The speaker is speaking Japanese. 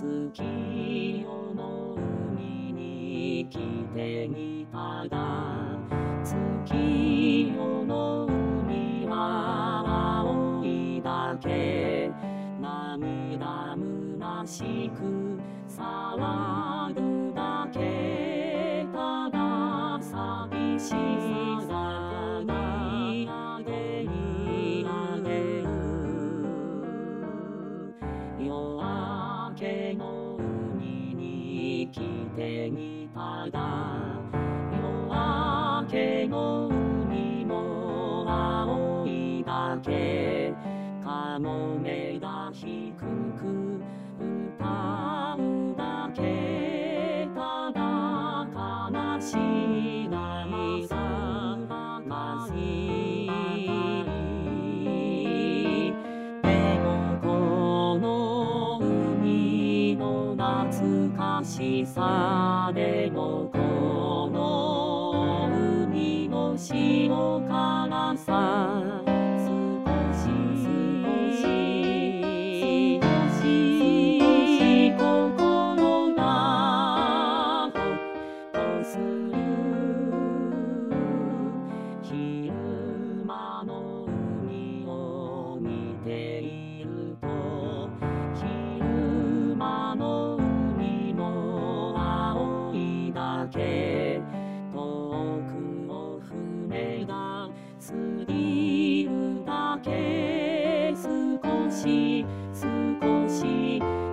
月夜の海に来てみたが、月夜の海は青いだけ。涙虚しく騒ぐだけ。ただ寂しさが出る。夜明けの海に来てみたが、夜明けの海も青いだけ。かもめが低く歌うだけ。ただ悲しい涙がしい。でもこの海の懐かしさでも、この海の塩辛さ、心がほっとする。昼間の海を見ていると、昼間の海も青いだけ。遠くを船が過ぎるだけ。少し